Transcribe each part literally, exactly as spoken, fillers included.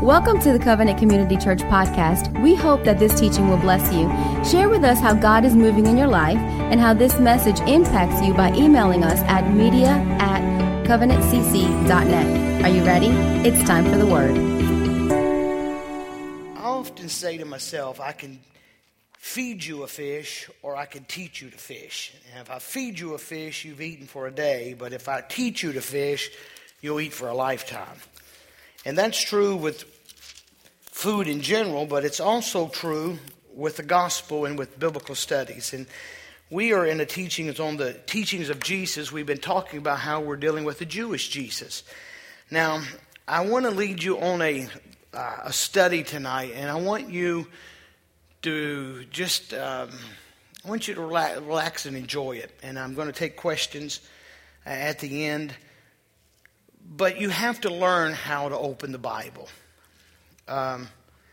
Welcome to the Covenant Community Church podcast. We hope that this teaching will bless you. Share with us how God is moving in your life and how this message impacts you by emailing us at media at covenant c c dot net. Are you ready? It's time for the word. I often say to myself, I can feed you a fish or I can teach you to fish. And if I feed you a fish, you've eaten for a day. But if I teach you to fish, you'll eat for a lifetime. And that's true with food in general, but it's also true with the gospel and with biblical studies. And we are in the teachings on the teachings of Jesus. We've been talking about how we're dealing with the Jewish Jesus. Now, I want to lead you on a uh, a study tonight, and I want you to just um, I want you to relax, relax and enjoy it. And I'm going to take questions uh, at the end. But you have to learn how to open the Bible. Um,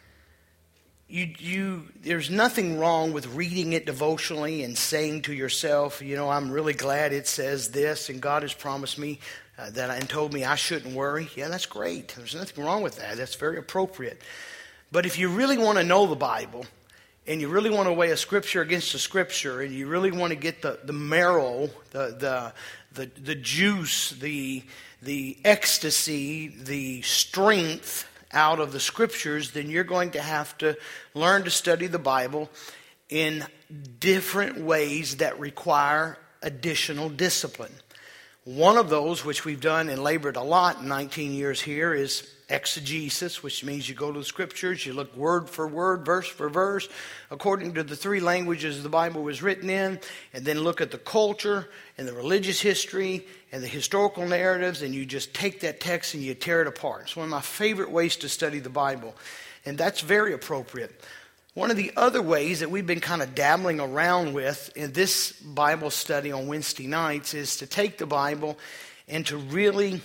you, you, there's nothing wrong with reading it devotionally and saying to yourself, you know, I'm really glad it says this, and God has promised me uh, that and told me I shouldn't worry. Yeah, that's great. There's nothing wrong with that. That's very appropriate. But if you really want to know the Bible, and you really want to weigh a scripture against a scripture, and you really want to get the, the marrow, the the the, the juice, the the ecstasy, the strength out of the scriptures, then you're going to have to learn to study the Bible in different ways that require additional discipline. One of those, which we've done and labored a lot in nineteen years here, is exegesis, which means you go to the scriptures, you look word for word, verse for verse, according to the three languages the Bible was written in, and then look at the culture and the religious history and the historical narratives, and you just take that text and you tear it apart. It's one of my favorite ways to study the Bible, and that's very appropriate. One of the other ways that we've been kind of dabbling around with in this Bible study on Wednesday nights is to take the Bible and to really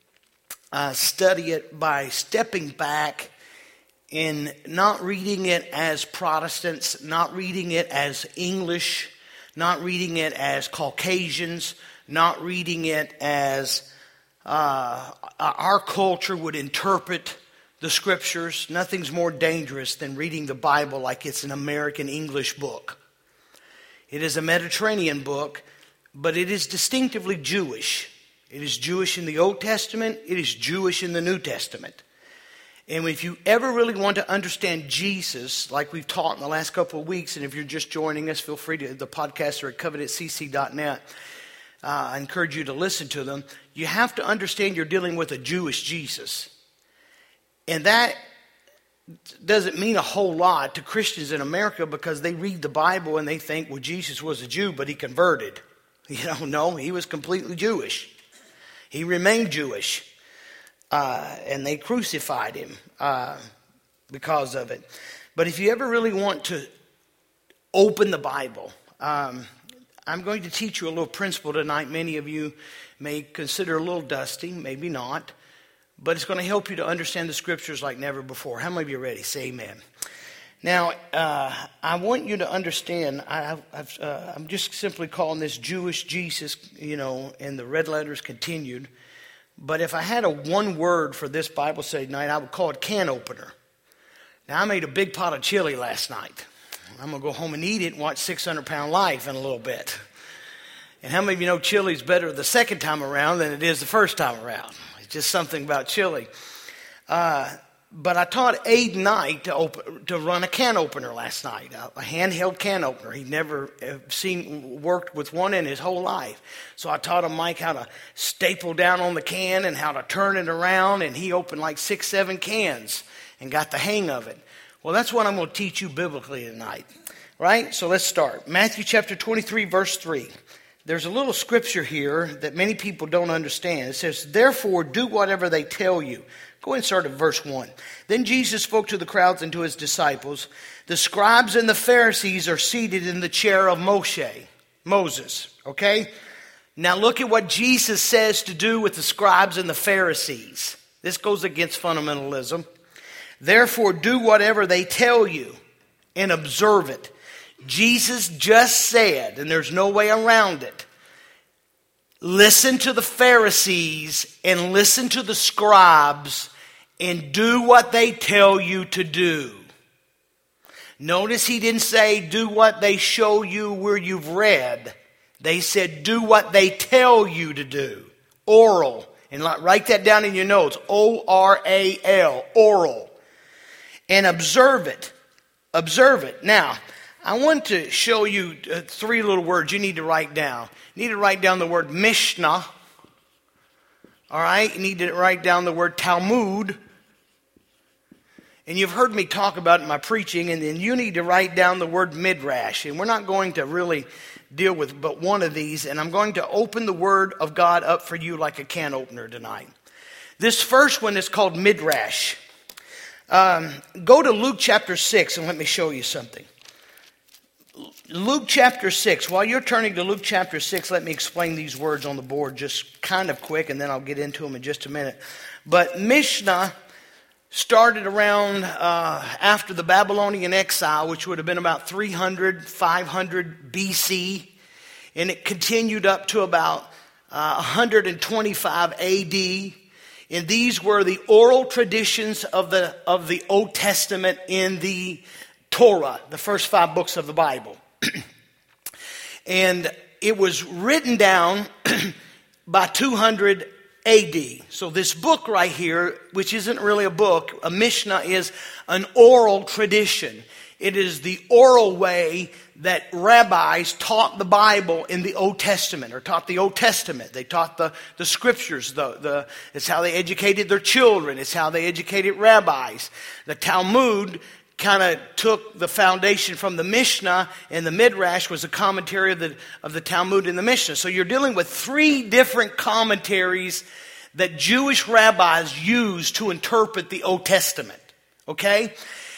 uh, study it by stepping back and not reading it as Protestants, not reading it as English, not reading it as Caucasians, not reading it as uh, our culture would interpret the scriptures. Nothing's more dangerous than reading the Bible like it's an American English book. It is a Mediterranean book, but it is distinctively Jewish. It is Jewish in the Old Testament. It is Jewish in the New Testament. And if you ever really want to understand Jesus, like we've taught in the last couple of weeks, and if you're just joining us, feel free to, the podcasts are at covenant c c dot net. Uh, I encourage you to listen to them. You have to understand you're dealing with a Jewish Jesus. And that doesn't mean a whole lot to Christians in America because they read the Bible and they think, well, Jesus was a Jew, but he converted. You know, no, he was completely Jewish. He remained Jewish. Uh, and they crucified him uh, because of it. But if you ever really want to open the Bible, um, I'm going to teach you a little principle tonight. Many of you may consider a little dusty, maybe not. But it's going to help you to understand the scriptures like never before. How many of you are ready? Say amen. Now, uh, I want you to understand, I, I've, uh, I'm just simply calling this Jewish Jesus, you know, and the red letters continued. But if I had a one word for this Bible study tonight, I would call it can opener. Now, I made a big pot of chili last night. I'm going to go home and eat it and watch six hundred pound Life in a little bit. And how many of you know chili's better the second time around than it is the first time around? It's just something about chili. Uh, but I taught Aid Knight to open, to run a can opener last night, a, a handheld can opener. He'd never seen worked with one in his whole life. So I taught him, Mike, how to staple down on the can and how to turn it around. And he opened like six, seven cans and got the hang of it. Well, that's what I'm going to teach you biblically tonight. Right? So let's start. Matthew chapter twenty-three, verse three. There's a little scripture here that many people don't understand. It says, therefore, do whatever they tell you. Go ahead and start at verse one. Then Jesus spoke to the crowds and to his disciples. The scribes and the Pharisees are seated in the chair of Moshe, Moses. Okay? Now look at what Jesus says to do with the scribes and the Pharisees. This goes against fundamentalism. Therefore, do whatever they tell you and observe it. Jesus just said, and there's no way around it, listen to the Pharisees and listen to the scribes and do what they tell you to do. Notice he didn't say do what they show you where you've read. They said do what they tell you to do. Oral. And write that down in your notes. O R A L. Oral. And observe it. Observe it. Now, I want to show you uh, three little words you need to write down. You need to write down the word Mishnah. All right? You need to write down the word Talmud. And you've heard me talk about it in my preaching, and then you need to write down the word Midrash. And we're not going to really deal with but one of these, and I'm going to open the Word of God up for you like a can opener tonight. This first one is called Midrash. Um, go to Luke chapter six, and let me show you something. Luke chapter six. While you're turning to Luke chapter six, let me explain these words on the board just kind of quick, and then I'll get into them in just a minute. But Mishnah started around uh, after the Babylonian exile, which would have been about three hundred, five hundred B C, and it continued up to about uh, one hundred twenty-five A D. And these were the oral traditions of the of the Old Testament in the Torah, the first five books of the Bible. And it was written down by two hundred A D. So this book right here, which isn't really a book, a Mishnah is an oral tradition. It is the oral way that rabbis taught the Bible in the Old Testament, or taught the Old Testament. They taught the, the scriptures. The, the, it's how they educated their children. It's how they educated rabbis. The Talmud kind of took the foundation from the Mishnah, and the Midrash was a commentary of the, of the Talmud and the Mishnah. So you're dealing with three different commentaries that Jewish rabbis used to interpret the Old Testament. Okay?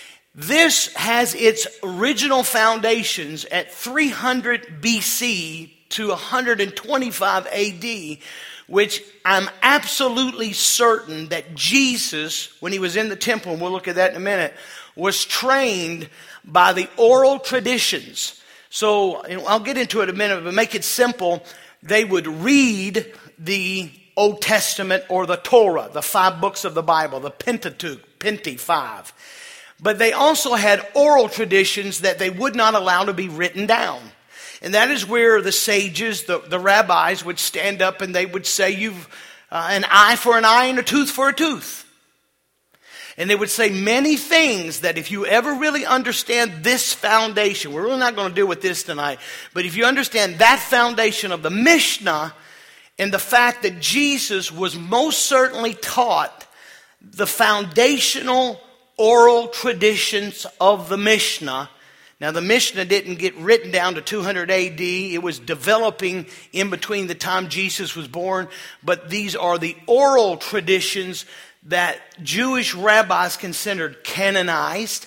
This has its original foundations at three hundred B C to one hundred twenty-five A D, which I'm absolutely certain that Jesus, when he was in the temple, and we'll look at that in a minute, was trained by the oral traditions. So, and I'll get into it in a minute, but make it simple. They would read the Old Testament or the Torah, the five books of the Bible, the Pentateuch, Penti five. But they also had oral traditions that they would not allow to be written down. And that is where the sages, the, the rabbis, would stand up and they would say, you've uh, an eye for an eye and a tooth for a tooth. And they would say many things that if you ever really understand this foundation, we're really not going to deal with this tonight, but if you understand that foundation of the Mishnah and the fact that Jesus was most certainly taught the foundational oral traditions of the Mishnah. Now the Mishnah didn't get written down to two hundred A D. It was developing in between the time Jesus was born. But these are the oral traditions that Jewish rabbis considered canonized.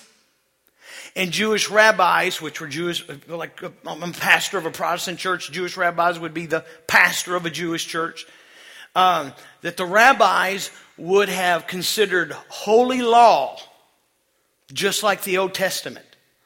And Jewish rabbis, which were Jewish, like I'm a pastor of a Protestant church, Jewish rabbis would be the pastor of a Jewish church. Um, that the rabbis would have considered holy law, just like the Old Testament.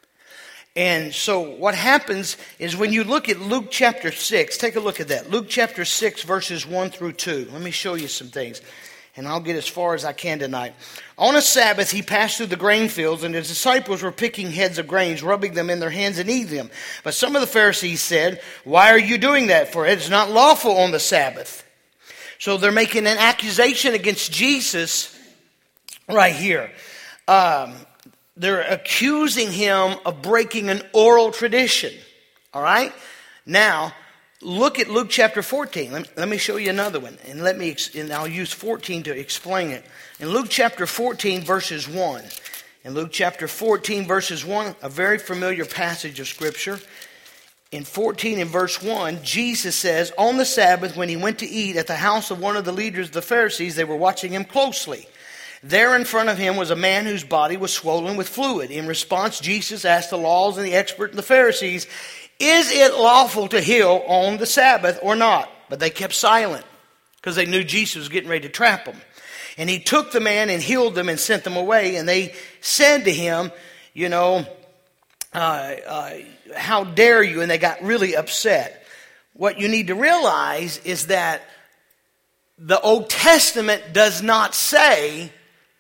And so what happens is when you look at Luke chapter six, take a look at that. Luke chapter six, verses one through two. Let me show you some things. And I'll get as far as I can tonight. On a Sabbath, he passed through the grain fields, and his disciples were picking heads of grains, rubbing them in their hands and eating them. But some of the Pharisees said, "Why are you doing that? For it is not lawful on the Sabbath." So they're making an accusation against Jesus right here. Um, they're accusing him of breaking an oral tradition. All right? Now, look at Luke chapter fourteen. Let me, let me show you another one. And let me, and I'll use fourteen to explain it. In Luke chapter fourteen, verses one. In Luke chapter fourteen, verses one, a very familiar passage of Scripture. In fourteen and verse one, Jesus says, on the Sabbath, when he went to eat at the house of one of the leaders of the Pharisees, they were watching him closely. There in front of him was a man whose body was swollen with fluid. In response, Jesus asked the laws and the expert and the Pharisees, is it lawful to heal on the Sabbath or not? But they kept silent because they knew Jesus was getting ready to trap them. And he took the man and healed them and sent them away. And they said to him, you know, uh, uh, how dare you? And they got really upset. What you need to realize is that the Old Testament does not say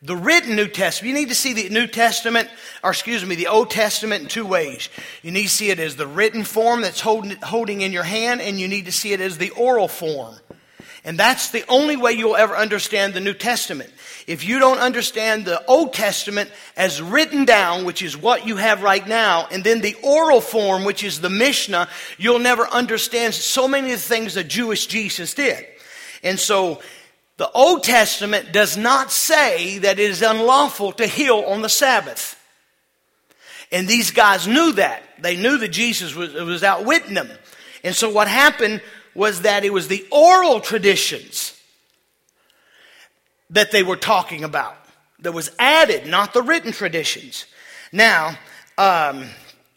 The written New Testament, you need to see the New Testament, or excuse me, the Old Testament in two ways. You need to see it as the written form that's holding, holding in your hand, and you need to see it as the oral form. And that's the only way you'll ever understand the New Testament. If you don't understand the Old Testament as written down, which is what you have right now, and then the oral form, which is the Mishnah, you'll never understand so many of the things that Jewish Jesus did. And so the Old Testament does not say that it is unlawful to heal on the Sabbath. And these guys knew that. They knew that Jesus was, was outwitting them. And so what happened was that it was the oral traditions that they were talking about that was added, not the written traditions. Now, um,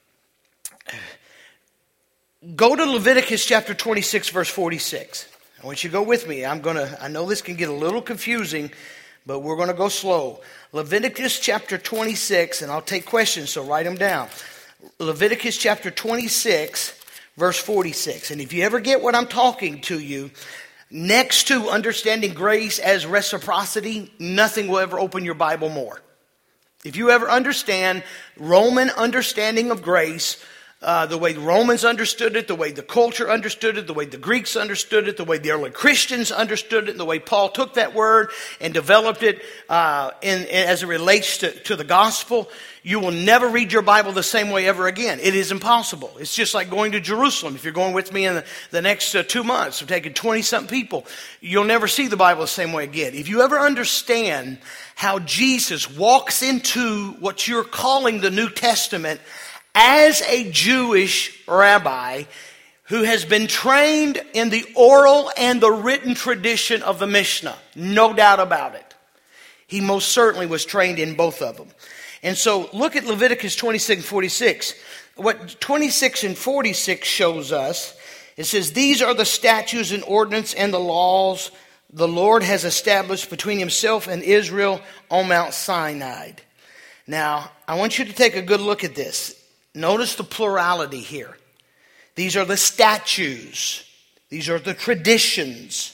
go to Leviticus chapter twenty-six, verse forty-six. I want you to go with me. I'm gonna. I know this can get a little confusing, but we're going to go slow. Leviticus chapter twenty-six, and I'll take questions, so write them down. Leviticus chapter twenty-six, verse forty-six. And if you ever get what I'm talking to you, next to understanding grace as reciprocity, nothing will ever open your Bible more. If you ever understand Roman understanding of grace, Uh, the way the Romans understood it, the way the culture understood it, the way the Greeks understood it, the way the early Christians understood it, and the way Paul took that word and developed it uh, in, in, as it relates to, to the gospel, you will never read your Bible the same way ever again. It is impossible. It's just like going to Jerusalem. If you're going with me in the, the next uh, two months, we're taking twenty-something people, you'll never see the Bible the same way again. If you ever understand how Jesus walks into what you're calling the New Testament as a Jewish rabbi who has been trained in the oral and the written tradition of the Mishnah, no doubt about it. He most certainly was trained in both of them. And so look at Leviticus twenty-six and forty-six. What twenty-six and forty-six shows us, it says, "These are the statutes and ordinance and the laws the Lord has established between himself and Israel on Mount Sinai." Now, I want you to take a good look at this. Notice the plurality here. These are the statutes. These are the traditions.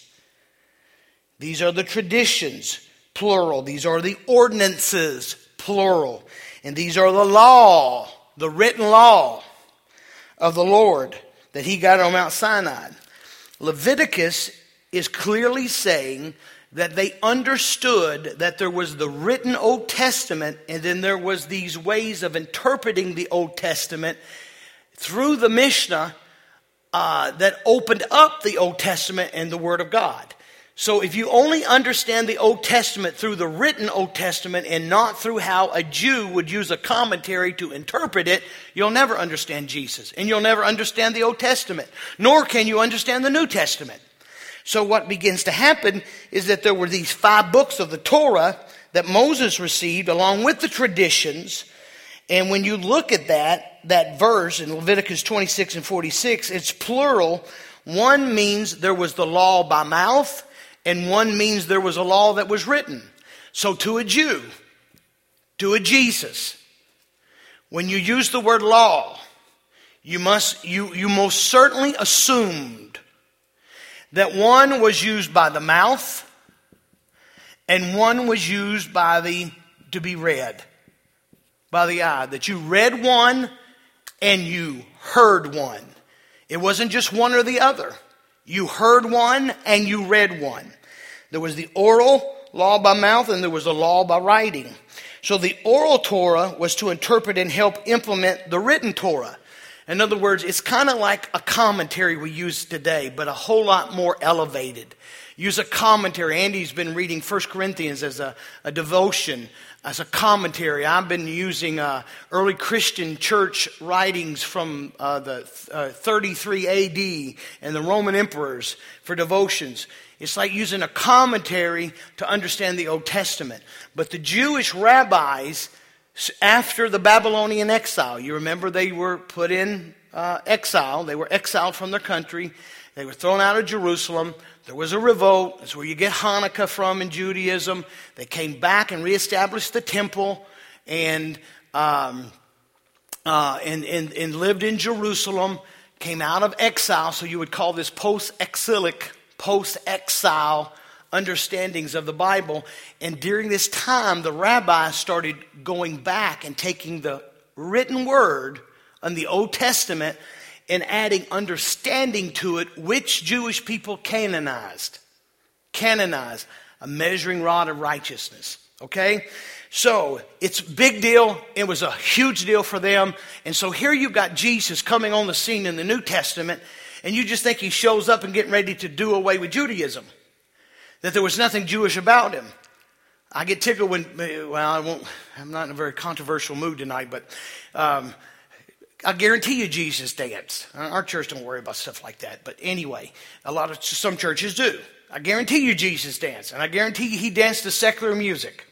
These are the traditions, plural. These are the ordinances, plural. And these are the law, the written law of the Lord that he got on Mount Sinai. Leviticus is clearly saying that they understood that there was the written Old Testament, and then there was these ways of interpreting the Old Testament through the Mishnah uh, that opened up the Old Testament and the Word of God. So if you only understand the Old Testament through the written Old Testament and not through how a Jew would use a commentary to interpret it, you'll never understand Jesus. And you'll never understand the Old Testament. Nor can you understand the New Testament. So what begins to happen is that there were these five books of the Torah that Moses received along with the traditions. And when you look at that, that verse in Leviticus twenty-six and forty-six, it's plural. One means there was the law by mouth, and one means there was a law that was written. So to a Jew, to a Jesus, when you use the word law, you must you you most certainly assumed that one was used by the mouth and one was used by the to be read by the eye. That you read one and you heard one. It wasn't just one or the other. You heard one and you read one. There was the oral law by mouth and there was the law by writing. So the oral Torah was to interpret and help implement the written Torah. In other words, it's kind of like a commentary we use today, but a whole lot more elevated. Use a commentary. Andy's been reading First Corinthians as a, a devotion, as a commentary. I've been using uh, early Christian church writings from uh, the uh, thirty-three A D and the Roman emperors for devotions. It's like using a commentary to understand the Old Testament. But the Jewish rabbis, after the Babylonian exile, you remember they were put in uh, exile. They were exiled from their country. They were thrown out of Jerusalem. There was a revolt. That's where you get Hanukkah from in Judaism. They came back and reestablished the temple and um, uh, and, and, and lived in Jerusalem. Came out of exile, so you would call this post-exilic, post-exile understandings of the Bible. And during this time, the rabbis started going back and taking the written word in the Old Testament and adding understanding to it, which Jewish people canonized. Canonized, a measuring rod of righteousness. Okay? So, it's a big deal. It was a huge deal for them. And so here you've got Jesus coming on the scene in the New Testament, and you just think he shows up and getting ready to do away with Judaism. That there was nothing Jewish about him. I get tickled when, well, I won't, I'm not in a very controversial mood tonight, but um, I guarantee you Jesus danced. Our church don't worry about stuff like that. But anyway, a lot of, some churches do. I guarantee you Jesus danced. And I guarantee you he danced to secular music.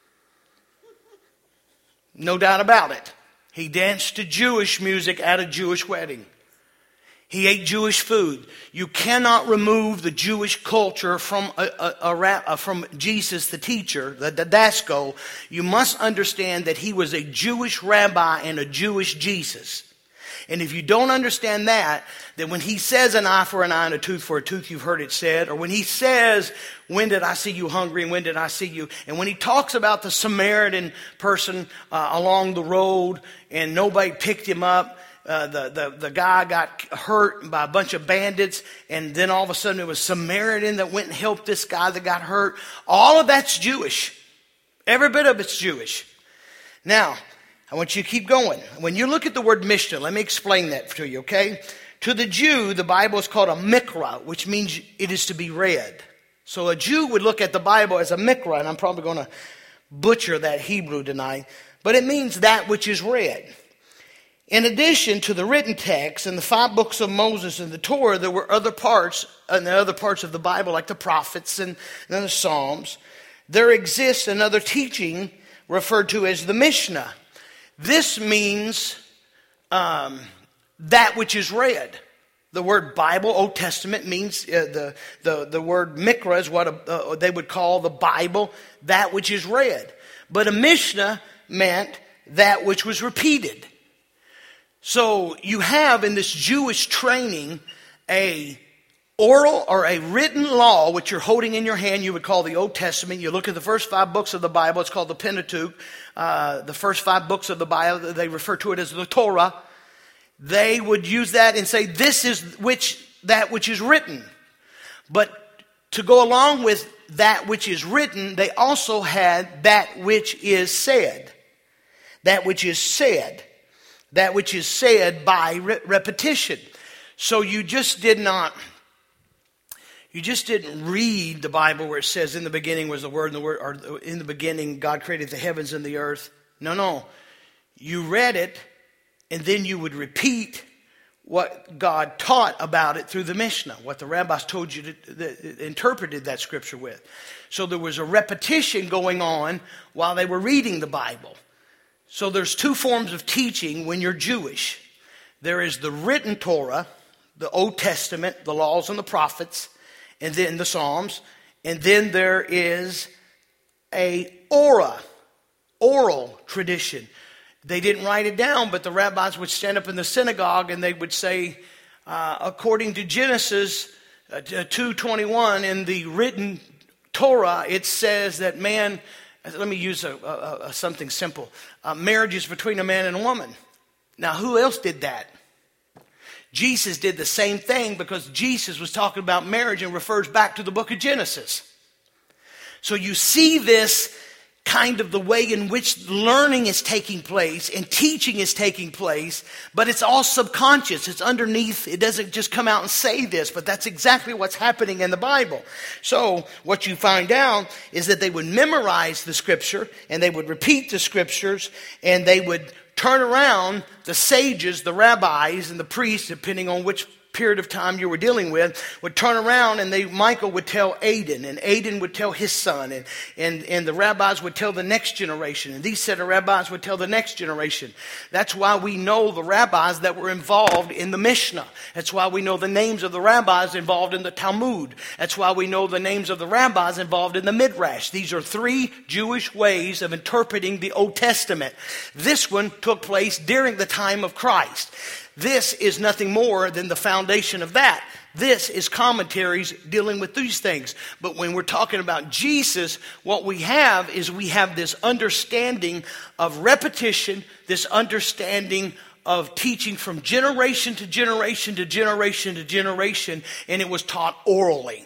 No doubt about it. He danced to Jewish music at a Jewish wedding. He ate Jewish food. You cannot remove the Jewish culture from a, a, a, a, from Jesus, the teacher, the didasco. You must understand that he was a Jewish rabbi and a Jewish Jesus. And if you don't understand that, then when he says an eye for an eye and a tooth for a tooth, you've heard it said, or when he says, when did I see you hungry and when did I see you? And when he talks about the Samaritan person uh, along the road and nobody picked him up, Uh, the, the, the guy got hurt by a bunch of bandits, and then all of a sudden it was Samaritan that went and helped this guy that got hurt. All of that's Jewish. Every bit of it's Jewish. Now, I want you to keep going. When you look at the word Mishnah, let me explain that to you, okay? To the Jew, the Bible is called a mikra, which means it is to be read. So a Jew would look at the Bible as a mikra, and I'm probably going to butcher that Hebrew tonight, but it means that which is read. In addition to the written text and the five books of Moses and the Torah, there were other parts, and the other parts of the Bible, like the prophets and, and the Psalms. There exists another teaching referred to as the Mishnah. This means um, that which is read. The word Bible, Old Testament, means uh, the, the, the word mikra is what a, uh, they would call the Bible, that which is read. But a Mishnah meant that which was repeated. So you have in this Jewish training a oral or a written law, which you're holding in your hand, you would call the Old Testament. You look at the first five books of the Bible, it's called the Pentateuch. Uh, the first five books of the Bible, they refer to it as the Torah. They would use that and say, this is which that which is written. But to go along with that which is written, they also had that which is said. That which is said. That which is said by re- repetition. So you just did not, you just didn't read the Bible where it says in the beginning was the Word, and the Word, or in the beginning God created the heavens and the earth. No, no. You read it, and then you would repeat what God taught about it through the Mishnah, what the rabbis told you to, that interpreted that scripture with. So there was a repetition going on while they were reading the Bible. So there's two forms of teaching when you're Jewish. There is the written Torah, the Old Testament, the laws and the prophets, and then the Psalms. And then there is a ora, oral tradition. They didn't write it down, but the rabbis would stand up in the synagogue and they would say, uh, according to Genesis uh, two twenty-one, in the written Torah, it says that man... Let me use a, a, a, something simple. Uh, marriage is between a man and a woman. Now, who else did that? Jesus did the same thing because Jesus was talking about marriage and refers back to the book of Genesis. So you see this kind of the way in which learning is taking place and teaching is taking place, but it's all subconscious. It's underneath. It doesn't just come out and say this, but that's exactly what's happening in the Bible. So what you find out is that they would memorize the scripture and they would repeat the scriptures and they would turn around, the sages, the rabbis, and the priests, depending on which period of time you were dealing with, would turn around and they Michael would tell Aden, and Aden would tell his son, and, and, and the rabbis would tell the next generation, and these set of rabbis would tell the next generation. That's why we know the rabbis that were involved in the Mishnah. That's why we know the names of the rabbis involved in the Talmud. That's why we know the names of the rabbis involved in the Midrash. These are three Jewish ways of interpreting the Old Testament. This one took place during the time of Christ. This is nothing more than the foundation of that. This is commentaries dealing with these things. But when we're talking about Jesus, what we have is we have this understanding of repetition, this understanding of teaching from generation to generation to generation to generation, and it was taught orally.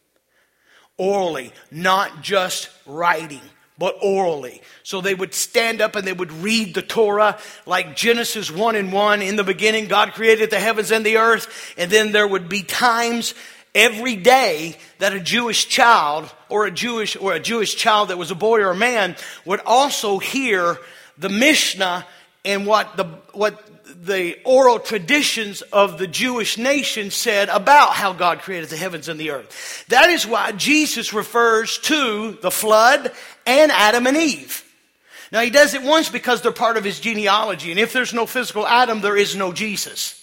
Orally, not just writing, but orally. So they would stand up and they would read the Torah like Genesis one and one. In the beginning, God created the heavens and the earth. And then there would be times every day that a Jewish child or a Jewish or a Jewish child that was a boy or a man would also hear the Mishnah and what the what the oral traditions of the Jewish nation said about how God created the heavens and the earth. That is why Jesus refers to the flood and Adam and Eve. Now he does it once because they're part of his genealogy. And if there's no physical Adam, there is no Jesus.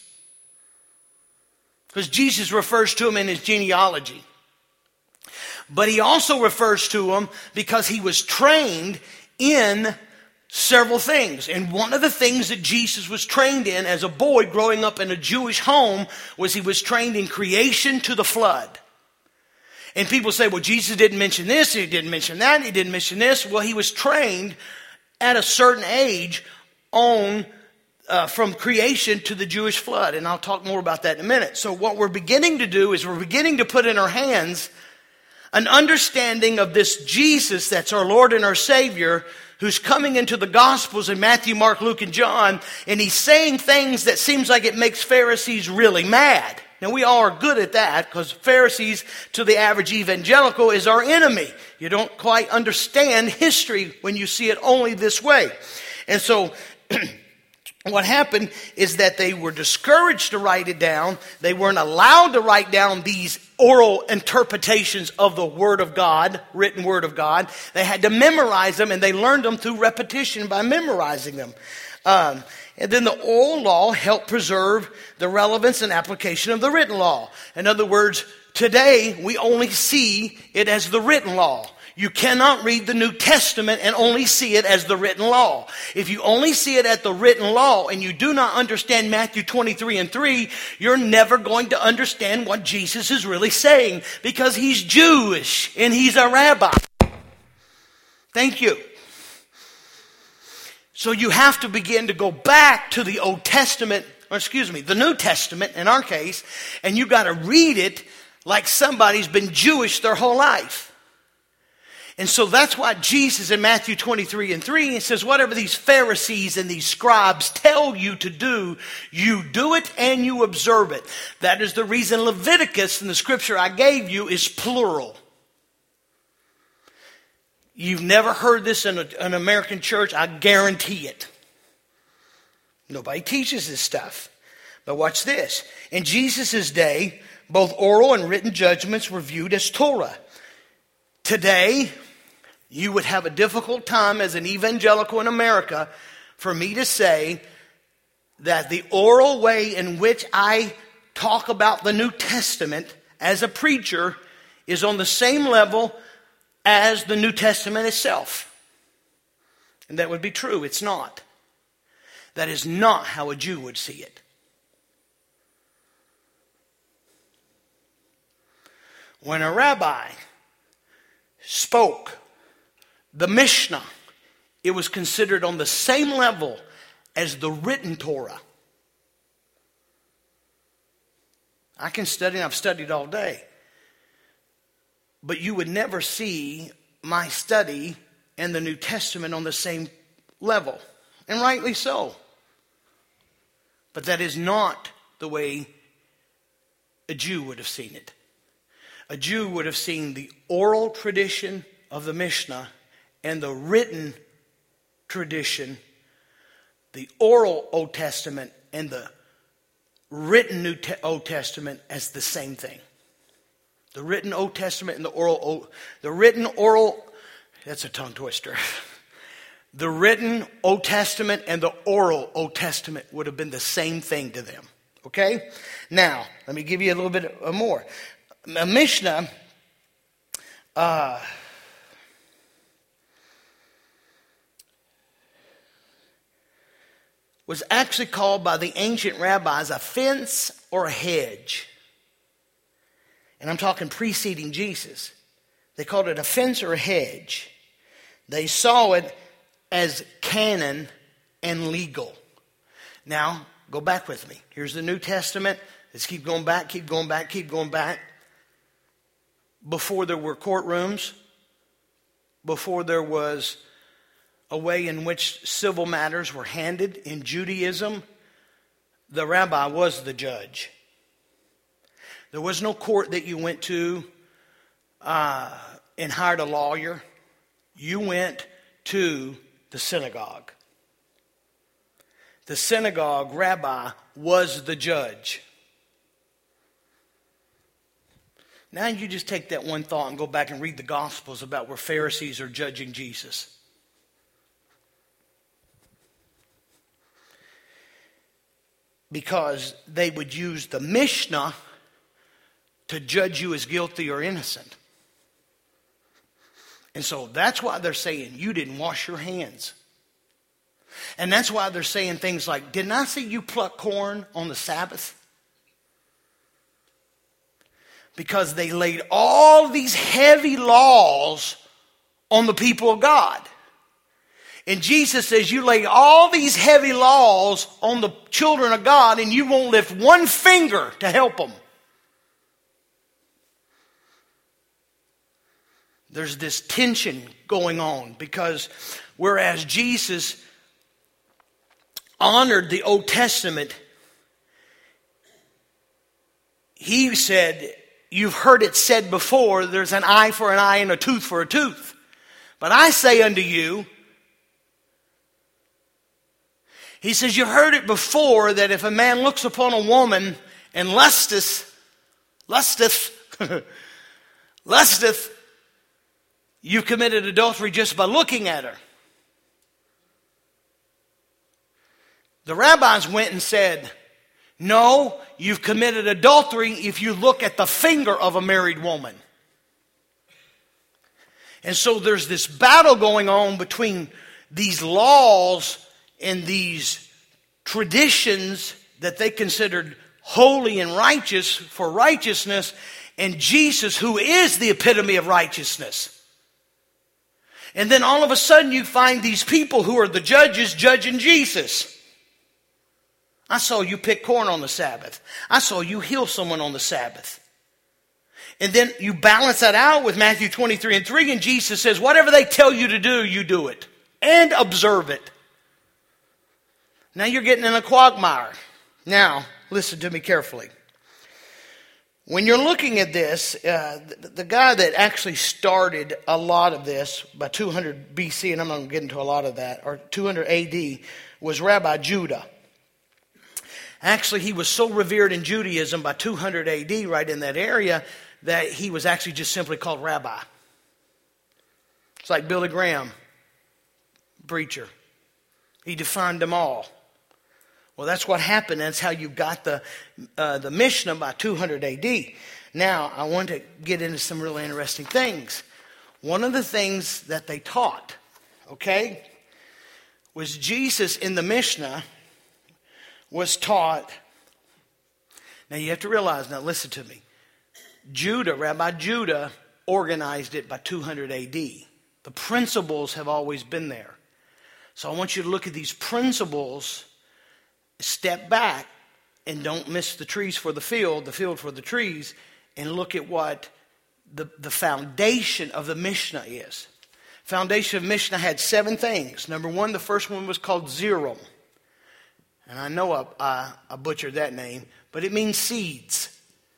Because Jesus refers to him in his genealogy. But he also refers to him because he was trained in several things. And one of the things that Jesus was trained in as a boy growing up in a Jewish home was he was trained in creation to the flood. And people say, well, Jesus didn't mention this, he didn't mention that, he didn't mention this. Well, he was trained at a certain age on uh, from creation to the Jewish flood. And I'll talk more about that in a minute. So what we're beginning to do is we're beginning to put in our hands an understanding of this Jesus that's our Lord and our Savior, who's coming into the Gospels in Matthew, Mark, Luke, and John, and he's saying things that seems like it makes Pharisees really mad. Now, we all are good at that because Pharisees, to the average evangelical, is our enemy. You don't quite understand history when you see it only this way. And so what happened is that they were discouraged to write it down. They weren't allowed to write down these oral interpretations of the Word of God, written Word of God. They had to memorize them, and they learned them through repetition by memorizing them. Um, and then the oral law helped preserve the relevance and application of the written law. In other words, today we only see it as the written law. You cannot read the New Testament and only see it as the written law. If you only see it at the written law and you do not understand Matthew twenty-three and three, you're never going to understand what Jesus is really saying because he's Jewish and he's a rabbi. Thank you. So you have to begin to go back to the Old Testament, or excuse me, the New Testament in our case, and you got to read it like somebody's been Jewish their whole life. And so that's why Jesus in Matthew twenty-three and three, he says, whatever these Pharisees and these scribes tell you to do, you do it and you observe it. That is the reason Leviticus in the scripture I gave you is plural. You've never heard this in a, an American church, I guarantee it. Nobody teaches this stuff. But watch this. In Jesus' day, both oral and written judgments were viewed as Torah. Today, you would have a difficult time as an evangelical in America for me to say that the oral way in which I talk about the New Testament as a preacher is on the same level as the New Testament itself. And that would be true. It's not. That is not how a Jew would see it. When a rabbi spoke the Mishnah, it was considered on the same level as the written Torah. I can study, and I've studied all day. But you would never see my study and the New Testament on the same level. And rightly so. But that is not the way a Jew would have seen it. A Jew would have seen the oral tradition of the Mishnah and the written tradition, the oral Old Testament and the written New Te- Old Testament as the same thing. The written Old Testament and the oral, Old, the written oral, that's a tongue twister. The written Old Testament and the oral Old Testament would have been the same thing to them. Okay? Now, let me give you a little bit more. A Mishnah, uh, was actually called by the ancient rabbis a fence or a hedge. And I'm talking preceding Jesus. They called it a fence or a hedge. They saw it as canon and legal. Now, go back with me. Here's the New Testament. Let's keep going back, keep going back, keep going back. Before there were courtrooms, before there was a way in which civil matters were handled in Judaism, the rabbi was the judge. There was no court that you went to uh, and hired a lawyer. You went to the synagogue. The synagogue rabbi was the judge. Now you just take that one thought and go back and read the Gospels about where Pharisees are judging Jesus. Because they would use the Mishnah to judge you as guilty or innocent. And so that's why they're saying you didn't wash your hands. And that's why they're saying things like, didn't I see you pluck corn on the Sabbath? Because they laid all these heavy laws on the people of God. And Jesus says you lay all these heavy laws on the children of God and you won't lift one finger to help them. There's this tension going on because whereas Jesus honored the Old Testament, he said, you've heard it said before, there's an eye for an eye and a tooth for a tooth. But I say unto you, he says, you heard it before that if a man looks upon a woman and lusteth, lusteth, lusteth, you've committed adultery just by looking at her. The rabbis went and said, no, you've committed adultery if you look at the finger of a married woman. And so there's this battle going on between these laws and these traditions that they considered holy and righteous for righteousness, and Jesus, who is the epitome of righteousness. And then all of a sudden you find these people who are the judges judging Jesus. I saw you pick corn on the Sabbath. I saw you heal someone on the Sabbath. And then you balance that out with Matthew twenty-three and three, and Jesus says, whatever they tell you to do, you do it. And observe it. Now you're getting in a quagmire. Now, listen to me carefully. When you're looking at this, uh, the, the guy that actually started a lot of this by two hundred B C, and I'm not going to get into a lot of that, or two hundred A D, was Rabbi Judah. Actually, he was so revered in Judaism by two hundred A D, right in that area, that he was actually just simply called Rabbi. It's like Billy Graham, preacher. He defined them all. Well, that's what happened. That's how you got the uh, the Mishnah by two hundred A D. Now, I want to get into some really interesting things. One of the things that they taught, okay, was Jesus in the Mishnah was taught. Now, you have to realize, now listen to me. Judah, Rabbi Judah, organized it by two hundred A D. The principles have always been there. So I want you to look at these principles, step back, and don't miss the trees for the field, the field for the trees, and look at what the, the foundation of the Mishnah is. Foundation of Mishnah had seven things. Number one, the first one was called Zerum. And I know I, I, I butchered that name, but it means seeds.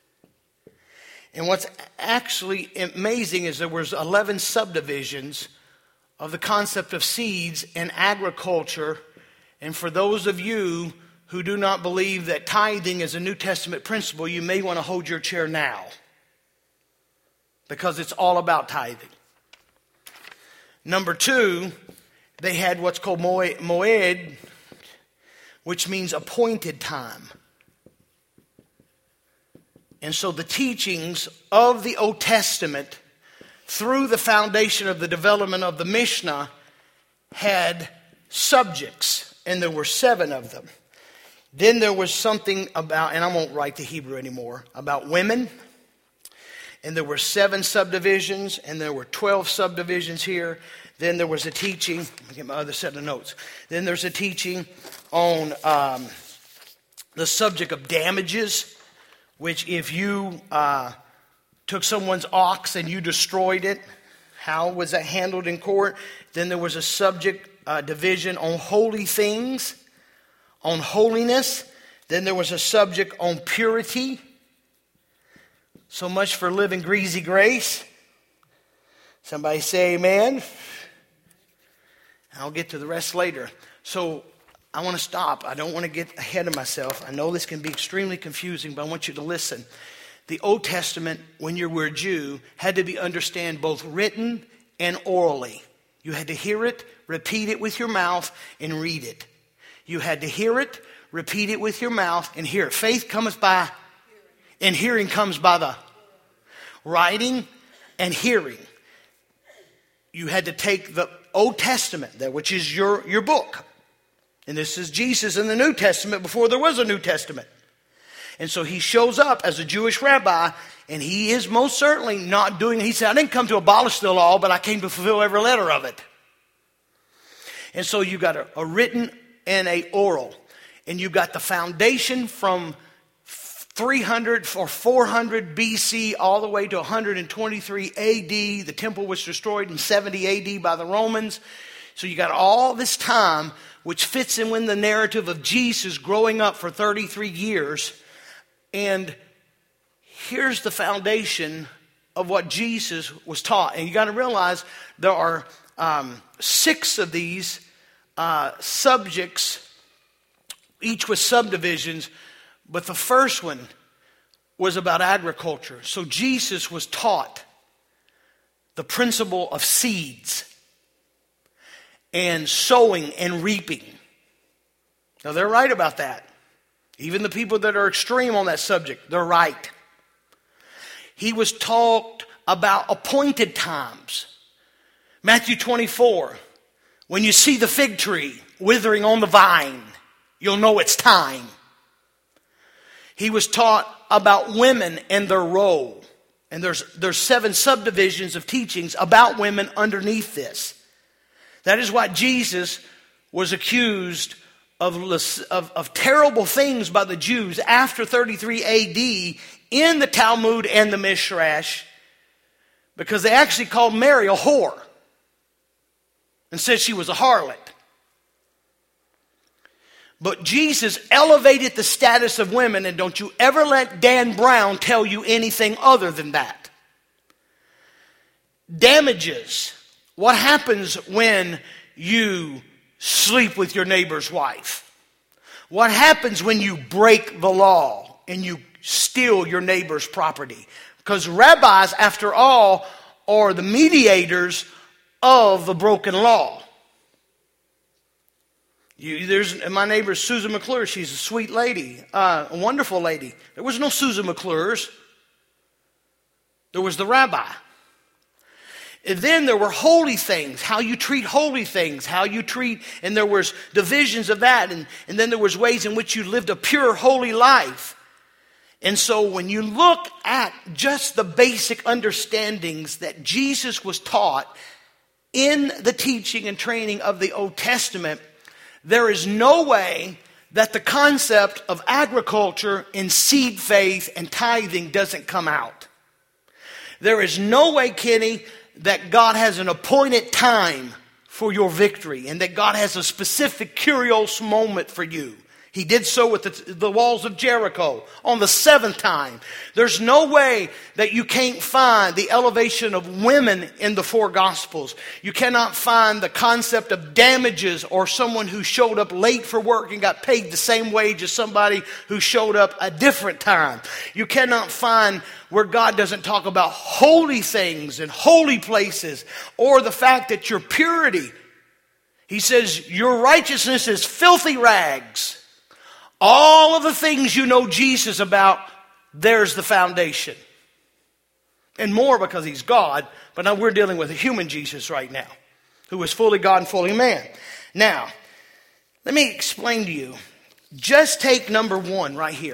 And what's actually amazing is there was eleven subdivisions of the concept of seeds in agriculture. And for those of you who do not believe that tithing is a New Testament principle, you may want to hold your chair now, because it's all about tithing. Number two, they had what's called moed, which means appointed time. And so the teachings of the Old Testament, through the foundation of the development of the Mishnah, had subjects, and there were seven of them. Then there was something about, and I won't write the Hebrew anymore, about women. and there were seven subdivisions, and there were twelve subdivisions here. Then there was a teaching. Let me get my other set of notes. Then there's a teaching on um, the subject of damages, which if you uh, took someone's ox and you destroyed it, how was that handled in court? Then there was a subject uh, division on holy things, on holiness. Then there was a subject on purity. So much for living greasy grace. Somebody say amen. I'll get to the rest later. So I want to stop. I don't want to get ahead of myself. I know this can be extremely confusing, but I want you to listen. The Old Testament, when you were a Jew, had to be understood both written and orally. You had to hear it, repeat it with your mouth, and read it. You had to hear it, repeat it with your mouth, and hear it. Faith comes by, and hearing comes by the writing and hearing. You had to take the Old Testament, which is your, your book. And this is Jesus in the New Testament before there was a New Testament. And so he shows up as a Jewish rabbi, and he is most certainly not doing, he said, I didn't come to abolish the law, but I came to fulfill every letter of it. And so you got a, a written and a oral. And you got the foundation from three hundred or four hundred B C all the way to one hundred twenty-three A D. The temple was destroyed in seventy A D by the Romans. So you got all this time, which fits in with the narrative of Jesus growing up for thirty-three years. And here's the foundation of what Jesus was taught. And you got to realize there are um, six of these uh, subjects, each with subdivisions. But the first one was about agriculture. So Jesus was taught the principle of seeds and sowing and reaping. Now they're right about that. Even the people that are extreme on that subject, they're right. He was taught about appointed times. Matthew twenty-four, when you see the fig tree withering on the vine, you'll know it's time. He was taught about women and their role. And there's, there's seven subdivisions of teachings about women underneath this. That is why Jesus was accused of, of, of terrible things by the Jews after thirty-three A D in the Talmud and the Midrash, because they actually called Mary a whore and said she was a harlot. But Jesus elevated the status of women, and don't you ever let Dan Brown tell you anything other than that. Damages. What happens when you sleep with your neighbor's wife? What happens when you break the law and you steal your neighbor's property? Because rabbis, after all, are the mediators of the broken law. You, there's my neighbor Susan McClure. She's a sweet lady, uh, a wonderful lady. There was no Susan McClures. There was the rabbi. And then there were holy things, how you treat holy things, how you treat, and there was divisions of that, and, and then there was ways in which you lived a pure, holy life. And so when you look at just the basic understandings that Jesus was taught in the teaching and training of the Old Testament, there is no way that the concept of agriculture and seed faith and tithing doesn't come out. There is no way, Kenny, that God has an appointed time for your victory and that God has a specific Kyrios moment for you. He did so with the, the walls of Jericho on the seventh time. There's no way that you can't find the elevation of women in the four Gospels. You cannot find the concept of damages or someone who showed up late for work and got paid the same wage as somebody who showed up a different time. You cannot find where God doesn't talk about holy things and holy places or the fact that your purity. He says your righteousness is filthy rags. All of the things you know Jesus about, there's the foundation. And more because he's God, but now we're dealing with a human Jesus right now, who is fully God and fully man. Now, let me explain to you. Just take number one right here.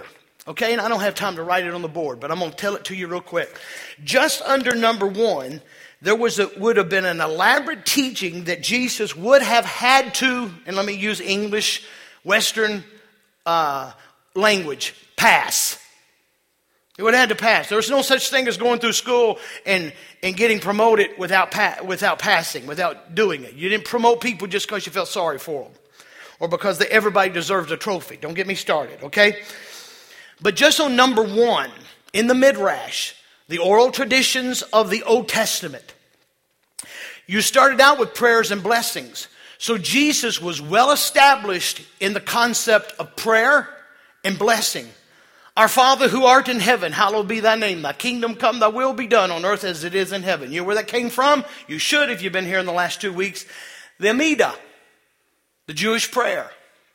Okay, and I don't have time to write it on the board, but I'm going to tell it to you real quick. Just under number one, there was a, would have been an elaborate teaching that Jesus would have had to, and let me use English, Western uh, language, pass. He would have had to pass. There was no such thing as going through school and, and getting promoted without pa- without passing, without doing it. You didn't promote people just because you felt sorry for them or because they, everybody deserves a trophy. Don't get me started, okay? But just on number one, in the Midrash, the oral traditions of the Old Testament, you started out with prayers and blessings. So Jesus was well established in the concept of prayer and blessing. Our Father who art in heaven, hallowed be thy name. Thy kingdom come, thy will be done on earth as it is in heaven. You know where that came from? You should if you've been here in the last two weeks. The Amidah, the Jewish prayer.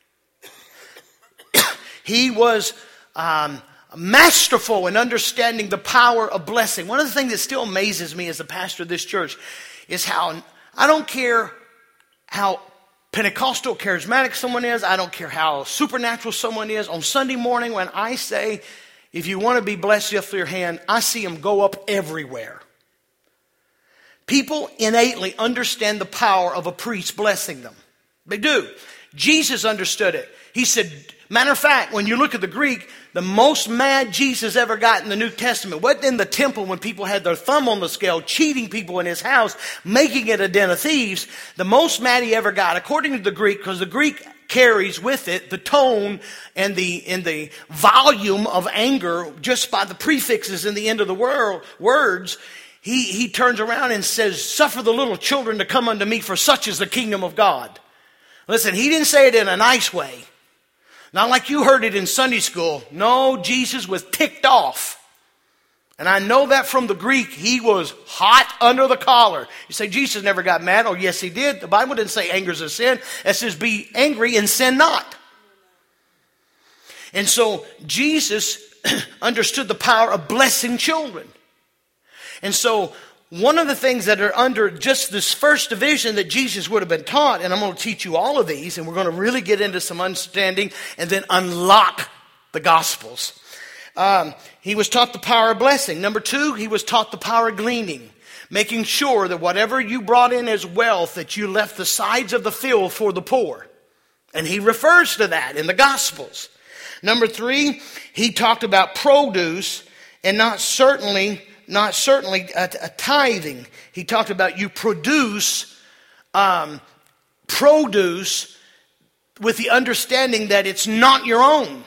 He was um, masterful in understanding the power of blessing. One of the things that still amazes me as the pastor of this church is how, I don't care how Pentecostal, charismatic someone is, I don't care how supernatural someone is, on Sunday morning when I say, if you want to be blessed, lift your hand, I see them go up everywhere. People innately understand the power of a priest blessing them. They do. Jesus understood it. He said, matter of fact, when you look at the Greek, the most mad Jesus ever got in the New Testament wasn't in the temple when people had their thumb on the scale, cheating people in his house, making it a den of thieves. The most mad he ever got, according to the Greek, because the Greek carries with it the tone and the and the volume of anger just by the prefixes in the end of the word, words, he, he turns around and says, suffer the little children to come unto me, for such is the kingdom of God. Listen, he didn't say it in a nice way. Not like you heard it in Sunday school. No, Jesus was ticked off. And I know that from the Greek. He was hot under the collar. You say, Jesus never got mad. Oh, yes, he did. The Bible didn't say anger is a sin. It says be angry and sin not. And so Jesus understood the power of blessing children. And so one of the things that are under just this first division that Jesus would have been taught, and I'm going to teach you all of these, and we're going to really get into some understanding and then unlock the Gospels. Um, he was taught the power of blessing. Number two, he was taught the power of gleaning, making sure that whatever you brought in as wealth, that you left the sides of the field for the poor. And he refers to that in the Gospels. Number three, he talked about produce and not certainly... Not certainly a, a tithing. He talked about you produce um, produce with the understanding that it's not your own.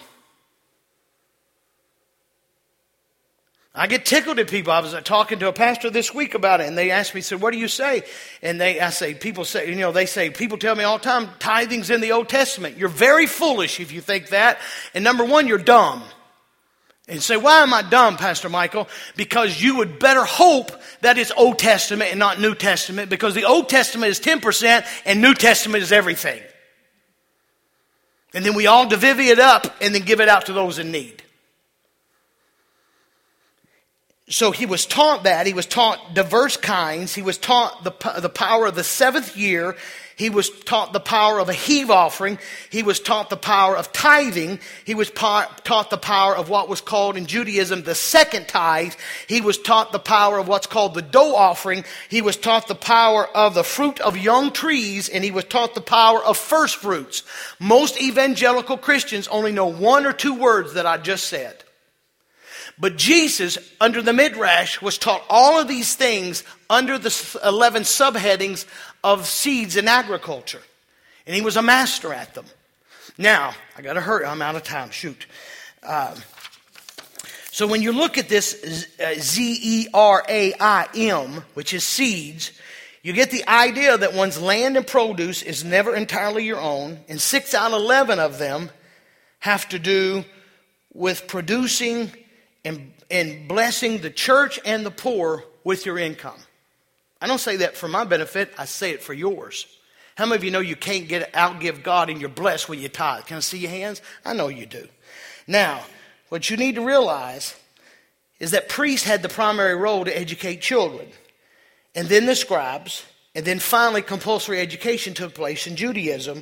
I get tickled at people. I was talking to a pastor this week about it, and they asked me, said, what do you say? And they, I say, people say, you know, they say, people tell me all the time, tithing's in the Old Testament. You're very foolish if you think that. And number one, you're dumb. And say, why am I dumb, Pastor Michael? Because you would better hope that it's Old Testament and not New Testament, because the Old Testament is ten percent and New Testament is everything. And then we all divvy it up and then give it out to those in need. So he was taught that. He was taught diverse kinds. He was taught the, the power of the seventh year. He was taught the power of a heave offering. He was taught the power of tithing. He was pa- taught the power of what was called in Judaism the second tithe. He was taught the power of what's called the dough offering. He was taught the power of the fruit of young trees, and he was taught the power of first fruits. Most evangelical Christians only know one or two words that I just said. But Jesus, under the Midrash, was taught all of these things under the eleven subheadings of seeds in agriculture. And he was a master at them. Now, I got to hurry. I'm out of time. Shoot. Um, so when you look at this Z E R A I M, which is seeds, you get the idea that one's land and produce is never entirely your own. And six out of eleven of them have to do with producing and, and blessing the church and the poor with your income. I don't say that for my benefit. I say it for yours. How many of you know you can't get outgive God and you're blessed when you tithe? Can I see your hands? I know you do. Now, what you need to realize is that priests had the primary role to educate children. And then the scribes. And then finally compulsory education took place in Judaism.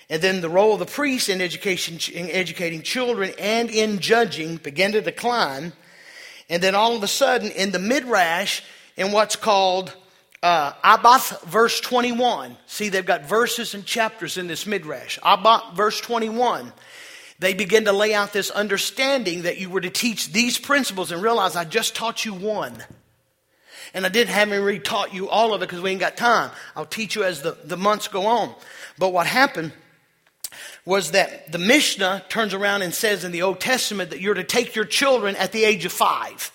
And then the role of the priest in education, in educating children and in judging began to decline. And then all of a sudden, in the Midrash, in what's called uh, Abbath verse twenty-one. See, they've got verses and chapters in this Midrash. Abbath verse twenty-one. They begin to lay out this understanding that you were to teach these principles and realize I just taught you one. And I didn't have really taught you all of it because we ain't got time. I'll teach you as the, the months go on. But what happened was that the Mishnah turns around and says in the Old Testament that you're to take your children at the age of five.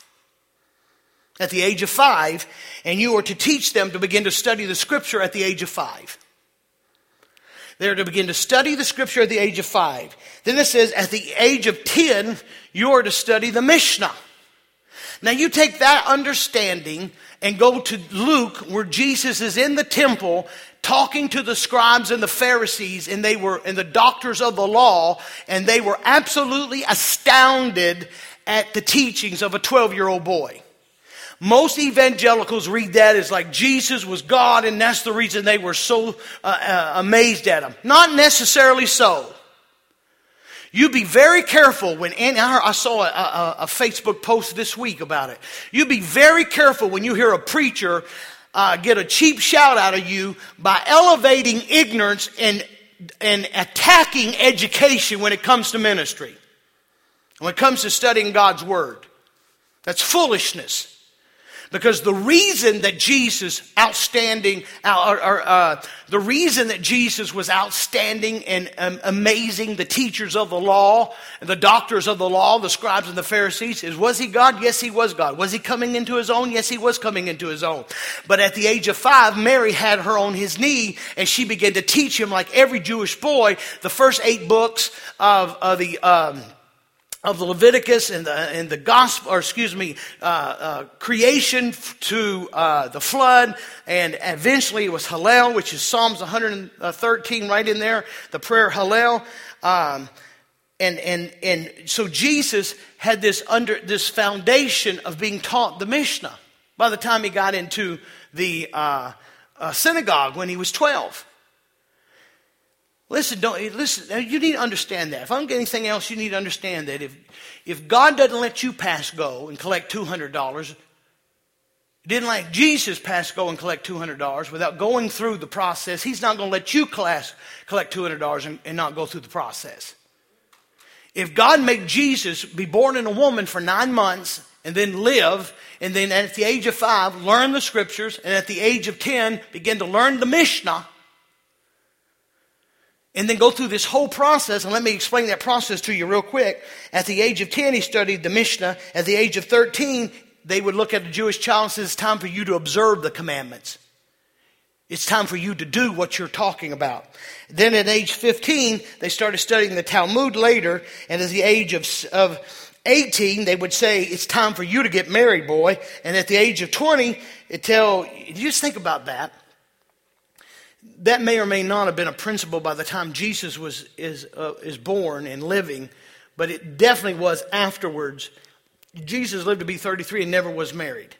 At the age of five, and you are to teach them to begin to study the Scripture at the age of five. They're to begin to study the Scripture at the age of five. Then it says at the age of ten, you are to study the Mishnah. Now you take that understanding and go to Luke, where Jesus is in the temple talking to the scribes and the Pharisees, and they were and the doctors of the law, and they were absolutely astounded at the teachings of a twelve-year-old boy. Most evangelicals read that as like Jesus was God, and that's the reason they were so uh, uh, amazed at him. Not necessarily so. You be very careful when, and I saw a, a, a Facebook post this week about it. You be very careful when you hear a preacher uh, get a cheap shout out of you by elevating ignorance and, and attacking education when it comes to ministry. When it comes to studying God's Word. That's foolishness. Because the reason that Jesus outstanding, or, or, uh, the reason that Jesus was outstanding and um, amazing, the teachers of the law, the doctors of the law, the scribes and the Pharisees, is was he God? Yes, he was God. Was he coming into his own? Yes, he was coming into his own. But at the age of five, Mary had her on his knee, and she began to teach him, like every Jewish boy, the first eight books of, of the um, of the Leviticus and the and the gospel, or excuse me, uh, uh, creation to uh, the flood, and eventually it was Hallel, which is Psalms one hundred thirteen, right in there, the prayer Hallel, um, and and and so Jesus had this under this foundation of being taught the Mishnah by the time he got into the uh, uh, synagogue when he was twelve. Listen, don't listen. You need to understand that. If I don't get anything else, you need to understand that if if God doesn't let you pass go and collect two hundred dollars, didn't let Jesus pass go and collect two hundred dollars without going through the process, He's not going to let you class, collect two hundred dollars and, and not go through the process. If God made Jesus be born in a woman for nine months and then live, and then at the age of five learn the Scriptures, and at the age of ten begin to learn the Mishnah, and then go through this whole process, and let me explain that process to you real quick. At the age of ten, he studied the Mishnah. At the age of thirteen, they would look at a Jewish child and say, it's time for you to observe the commandments. It's time for you to do what you're talking about. Then at age fifteen, they started studying the Talmud later, and at the age of, of eighteen, they would say, it's time for you to get married, boy. And at the age of twenty, it tell, you just think about that. That may or may not have been a principle by the time Jesus was is uh, is born and living, but it definitely was afterwards. Jesus lived to be thirty-three and never was married.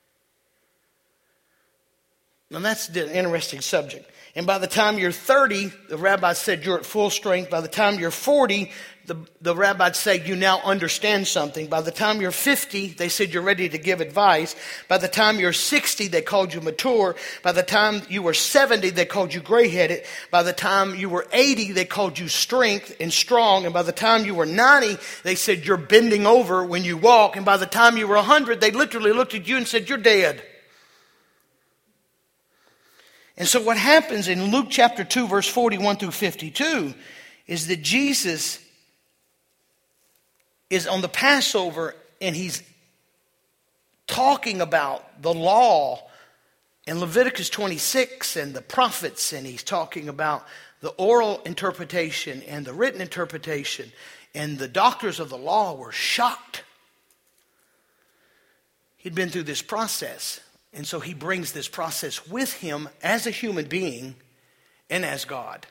Now that's an interesting subject. And by the time you're thirty, the rabbi said you're at full strength. By the time you're forty, the, the rabbis say you now understand something. By the time you're fifty, they said you're ready to give advice. By the time you're sixty, they called you mature. By the time you were seventy, they called you gray-headed. By the time you were eighty, they called you strength and strong. And by the time you were ninety, they said you're bending over when you walk. And by the time you were one hundred, they literally looked at you and said you're dead. And so what happens in Luke chapter two, verse forty-one through fifty-two, is that Jesus is on the Passover, and he's talking about the law in Leviticus twenty-six and the prophets, and he's talking about the oral interpretation and the written interpretation, and the doctors of the law were shocked. He'd been through this process. And so he brings this process with him as a human being and as God.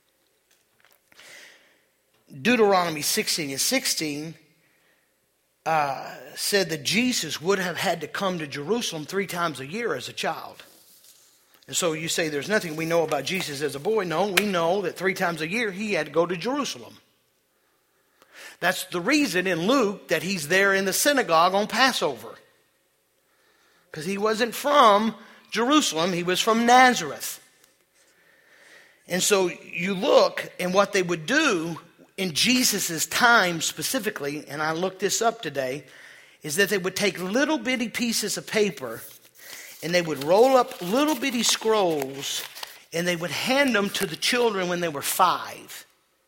Deuteronomy sixteen and sixteen uh, said that Jesus would have had to come to Jerusalem three times a year as a child. And so you say there's nothing we know about Jesus as a boy. No, we know that three times a year he had to go to Jerusalem. That's the reason in Luke that he's there in the synagogue on Passover. Because he wasn't from Jerusalem, he was from Nazareth. And so you look, and what they would do in Jesus' time specifically, and I looked this up today, is that they would take little bitty pieces of paper and they would roll up little bitty scrolls and they would hand them to the children when they were five.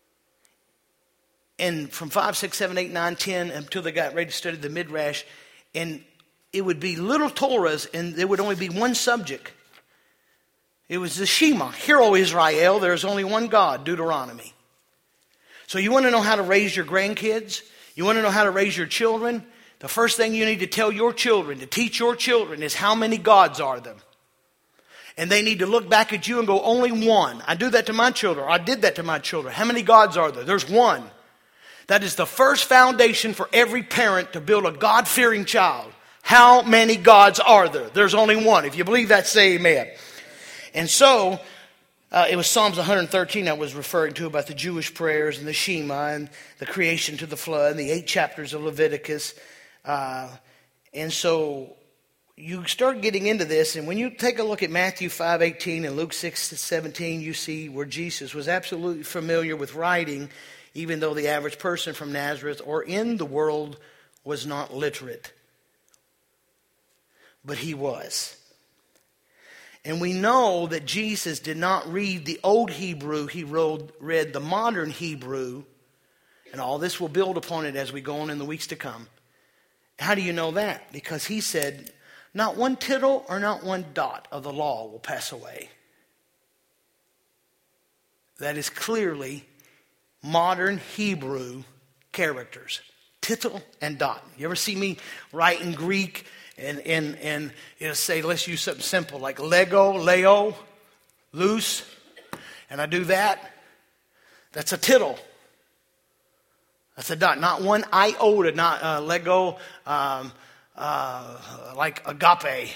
And from five, six, seven, eight, nine, ten, until they got ready to study the Midrash, and it would be little Torahs, and there would only be one subject. It was the Shema. Hear, O Israel, there is only one God, Deuteronomy. So you want to know how to raise your grandkids? You want to know how to raise your children? The first thing you need to tell your children, to teach your children, is how many gods are there? And they need to look back at you and go, only one. I do that to my children. I did that to my children. How many gods are there? There's one. That is the first foundation for every parent to build a God-fearing child. How many gods are there? There's only one. If you believe that, say amen. And so, uh, it was Psalms one thirteen I was referring to about the Jewish prayers and the Shema and the creation to the flood and the eight chapters of Leviticus. Uh, and so, you start getting into this, and when you take a look at Matthew five eighteen and Luke six seventeen, you see where Jesus was absolutely familiar with writing, even though the average person from Nazareth or in the world was not literate. But he was. And we know that Jesus did not read the old Hebrew. He read the modern Hebrew. And all this will build upon it as we go on in the weeks to come. How do you know that? Because he said, not one tittle or not one dot of the law will pass away. That is clearly modern Hebrew characters. Tittle and dot. You ever see me write in Greek and, and, and you know, say, let's use something simple like Lego, Leo, loose, and I do that? That's a tittle. That's a dot. Not one iota, not uh, Lego, um, uh, like agape.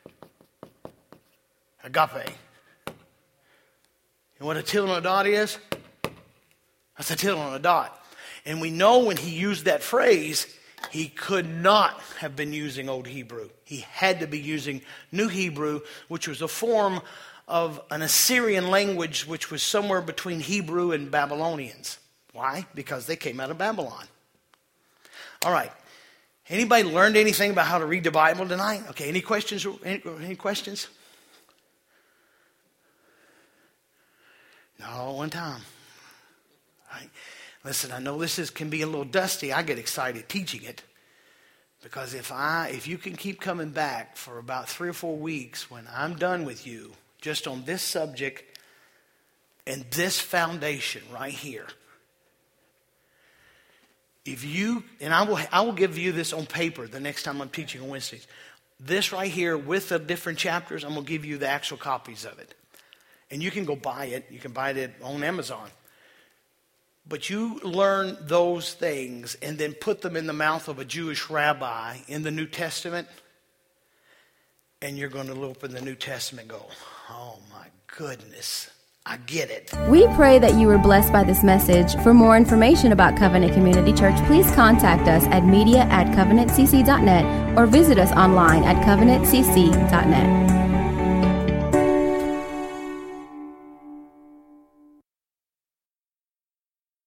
Agape. You know what a tittle and a dot is? That's a tittle and a dot. And we know when he used that phrase, he could not have been using Old Hebrew. He had to be using New Hebrew, which was a form of an Assyrian language which was somewhere between Hebrew and Babylonians. Why? Because they came out of Babylon. All right. Anybody learned anything about how to read the Bible tonight? Okay, any questions? Any, any questions? No, one time. All right. Listen, I know this is, can be a little dusty. I get excited teaching it. Because if I, if you can keep coming back for about three or four weeks when I'm done with you, just on this subject and this foundation right here. If you, and I will, I will give you this on paper the next time I'm teaching on Wednesdays. This right here with the different chapters, I'm going to give you the actual copies of it. And you can go buy it. You can buy it on Amazon. But you learn those things and then put them in the mouth of a Jewish rabbi in the New Testament. And you're going to look in the New Testament and go, oh my goodness, I get it. We pray that you were blessed by this message. For more information about Covenant Community Church, please contact us at media at covenant c c dot net or visit us online at covenant c c dot net.